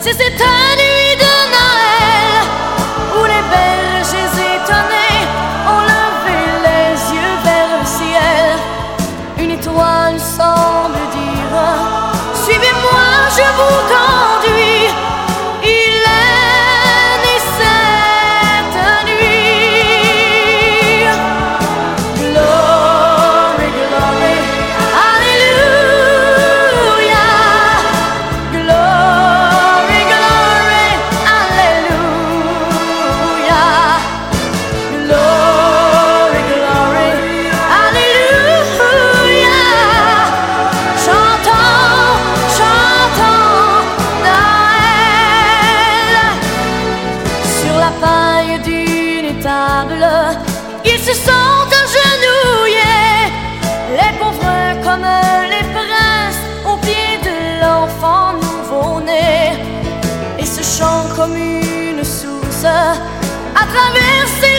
c'est cette nuit de Noël où les bergers étonnés ont levé les yeux vers le ciel. Une étoile semble dire: suivez-moi, je vous conduis. Il est né cette nuit. Glory, glory, Alléluia. Glory, glory, Alléluia. Glory, glory, Alléluia. Chantons, chantons Noël. Sur la paille d'une étable, ils se sont agenouillés, les pauvres comme les princes, aux pieds de l'enfant nouveau-né. Et ce chant comme une source a traversé